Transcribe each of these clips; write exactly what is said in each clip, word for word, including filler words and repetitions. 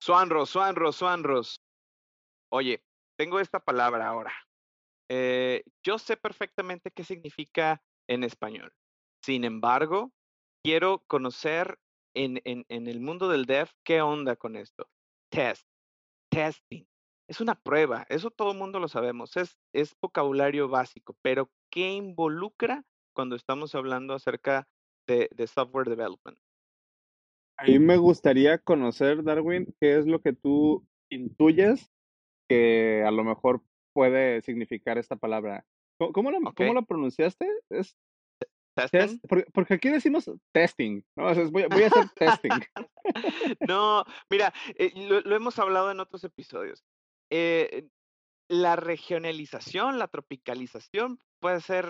Swanros, Swanros, Swanros. Oye, tengo esta palabra ahora. Eh, yo sé perfectamente qué significa en español. Sin embargo, quiero conocer en en en el mundo del dev, ¿qué onda con esto? Test, testing. Es una prueba, eso todo el mundo lo sabemos, es es vocabulario básico, pero, ¿qué involucra cuando estamos hablando acerca de de software development? A mí me gustaría conocer, Darwin, qué es lo que tú intuyes que a lo mejor puede significar esta palabra. ¿Co cómo la cómo Okey. la pronunciaste? Es test, ¿Testing? por porque aquí decimos testing, ¿no? O sea, voy a voy a hacer testing. No, mira, eh, lo lo hemos hablado en otros episodios. Eh, la regionalización, la tropicalización puede ser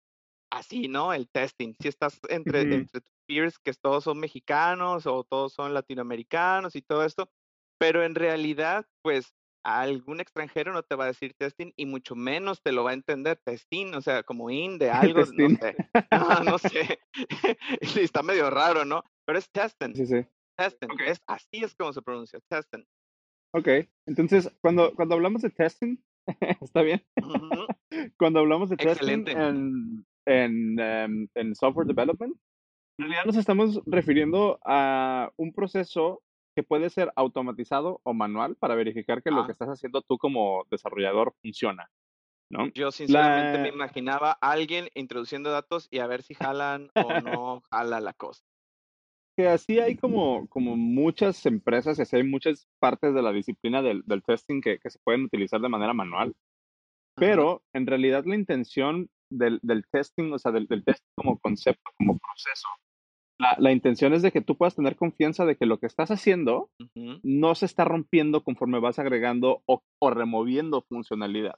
así, ¿no? El testing. Si estás entre Ujú. entre tus peers, que todos son mexicanos o todos son latinoamericanos y todo esto, pero en realidad, pues, algún extranjero no te va a decir testing y mucho menos te lo va a entender testing, o sea, como in de algo, no Testing. sé. Ajá, no sé. Sí, está medio raro, ¿no? Pero es testing, Sí, sí. testing. Okey. Es así es como se pronuncia, testing. Okey. Entonces, cuando cuando hablamos de testing, ¿está bien? Ujú. Cuando hablamos de testing Excelente. en en, em, en software development, en realidad nos estamos refiriendo a un proceso que puede ser automatizado o manual para verificar que lo que Ah. estás haciendo tú como desarrollador funciona, ¿no? Yo sinceramente me La imaginaba a alguien introduciendo datos y a ver si jalan o no jala la cosa. Que así hay como como muchas empresas, y así hay muchas partes de la disciplina del del testing que que se pueden utilizar de manera manual. Ajá. Pero, en realidad, la intención del del testing, o sea, del del test como concepto, como proceso, la la intención es de que tú puedas tener confianza de que lo que estás haciendo Ujú. no se está rompiendo conforme vas agregando o o removiendo funcionalidad.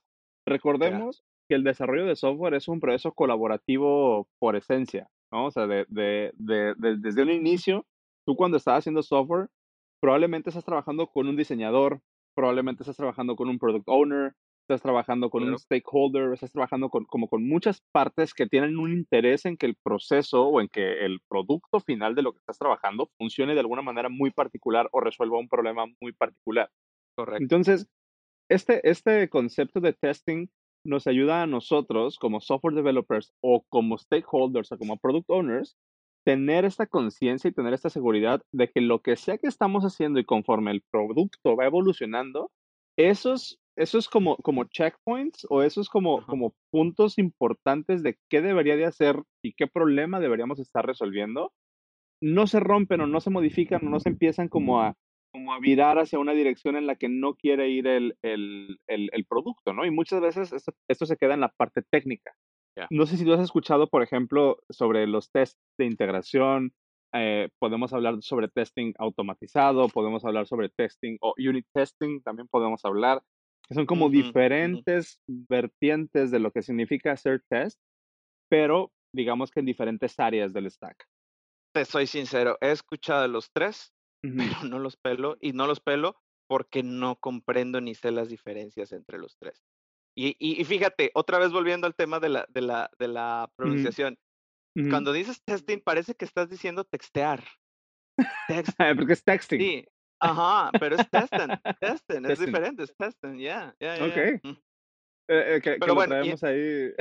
Ya. Recordemos que el desarrollo de software es un proceso colaborativo por esencia, ¿no? O sea, de de de de desde un inicio, tú cuando estabas haciendo software, probablemente estás trabajando con un diseñador, probablemente estás trabajando con un product owner, estás trabajando con un Claro. stakeholder, estás trabajando con como con muchas partes que tienen un interés en que el proceso o en que el producto final de lo que estás trabajando funcione de alguna manera muy particular o resuelva un problema muy particular. Correcto. Entonces, este este concepto de testing nos ayuda a nosotros, como software developers o como stakeholders o como product owners, tener esta conciencia y tener esta seguridad de que lo que sea que estamos haciendo y conforme el producto va evolucionando, esos esos como como checkpoints o esos como Ajá. como puntos importantes de qué debería de hacer y qué problema deberíamos estar resolviendo, no se rompen o no se modifican o no se empiezan como a como a virar hacia una dirección en la que no quiere ir el el el el producto, ¿no? Y muchas veces esto esto se queda en la parte técnica. Ya. No sé si tú has escuchado, por ejemplo, sobre los test de integración, eh, podemos hablar sobre testing automatizado, podemos hablar sobre testing o unit testing, también podemos hablar, que son como Ujú, ujú. diferentes vertientes de lo que significa hacer test, pero digamos que en diferentes áreas del stack. Te soy sincero, he escuchado de los tres, Ujú. pero no los pelo, y no los pelo porque no comprendo ni sé las diferencias entre los tres. Y y y fíjate, otra vez volviendo al tema de la de la de la Ujú. pronunciación. Ujú. Cuando dices testing, parece que estás diciendo textear. Text Porque es texting. sí, ajá, pero es testing, testing, es Testing. diferente, es testing, ya, ya, ya, ya. Okey. Mm. Eh eh, que que Pero lo bueno, y traemos ahí.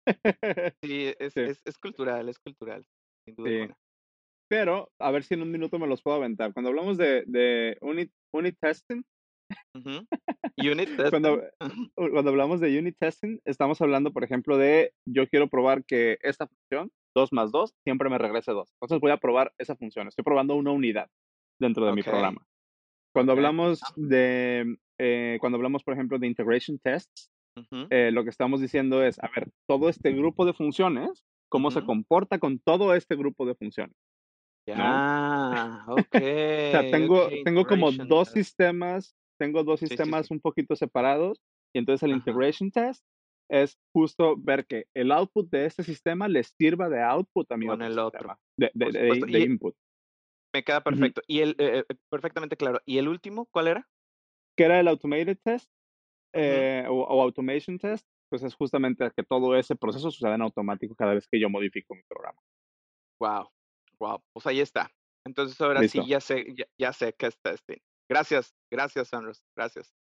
Sí, es Sí. es es cultural, es cultural, sin duda Sí. alguna. Pero, a ver si en un minuto me los puedo aventar. Cuando hablamos de de unit unit testing Ujú. Unit cuando testing. Ujú. cuando hablamos de unit testing, estamos hablando, por ejemplo, de yo quiero probar que esta función, dos más dos siempre me regrese dos. Entonces, voy a probar esa función. Estoy probando una unidad dentro de mi Okey, programa. Cuando okey. hablamos Ah. de, eh, cuando hablamos, por ejemplo, de integration tests, Ujú. eh, lo que estamos diciendo es, a ver, todo este grupo de funciones, ¿cómo se Ujú. comporta con todo este grupo de funciones? ¿No? Ya, O sea, okey, tengo okey, tengo como integration dos test. sistemas tengo dos Sí, sí, sistemas sí. un poquito separados, y entonces el Ajá. integration test es justo ver que el output de este sistema le sirva de output a mi Con otro el otro, sistema, de de por de supuesto. de Y input. me queda Ujú. perfecto. Y el, eh eh, perfectamente claro. ¿Y el último cuál era? ¿Qué era el automated test? Ujú. Eh, o o automation test, pues, es justamente que todo ese proceso suceda en automático cada vez que yo modifico mi programa. Guau, guau, pues ahí está. Entonces, ahora sí Listo. ya sé ya ya sé qué es testing. Gracias, gracias, Andros, gracias.